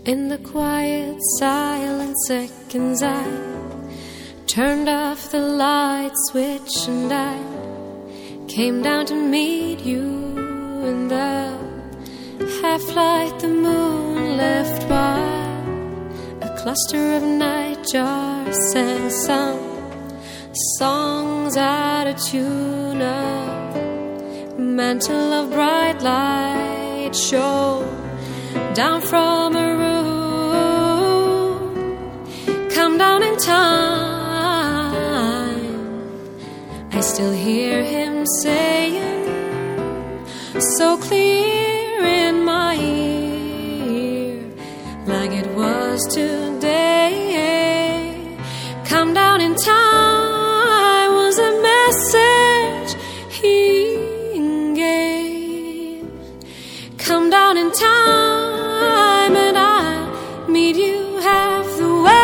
In the quiet, silent seconds, I turned off the light switch and I came down to meet you in the half-light the moon left while a cluster of nightjars sang some songs out of tune. A mantle of bright light shone down from a room, come down in time. I still hear him saying so clear in my ear, like it was today. Come down in time was a message he gave. Come down in time and I'll meet you half the way.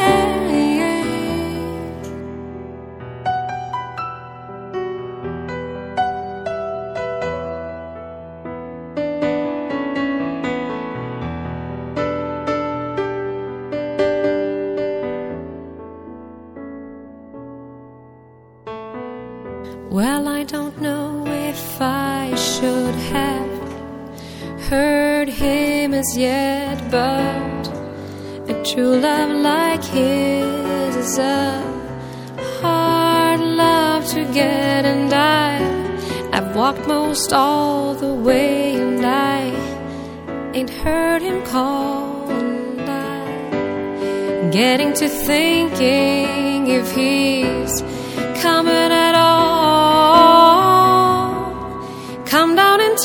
Well, I don't know if I should have heard him as yet, but a true love like his is a hard love to get. And I've walked most all the way, and I ain't heard him call. And I'm getting to thinking if he's coming at all. Come down in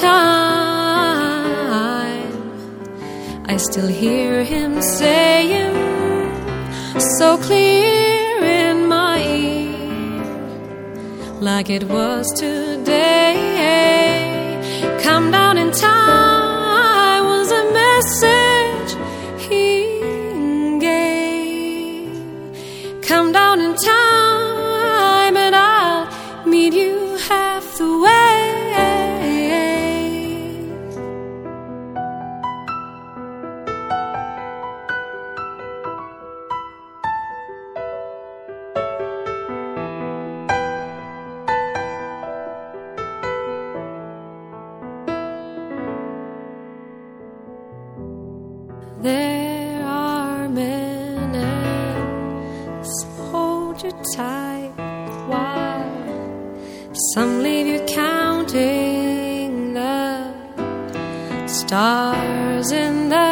time, I still hear him saying so clear in my ear, like it was today. Come down in time was a message he gave. Come down in time and I'll meet you half the way. There are men and hold you tight while some leave you counting the stars in the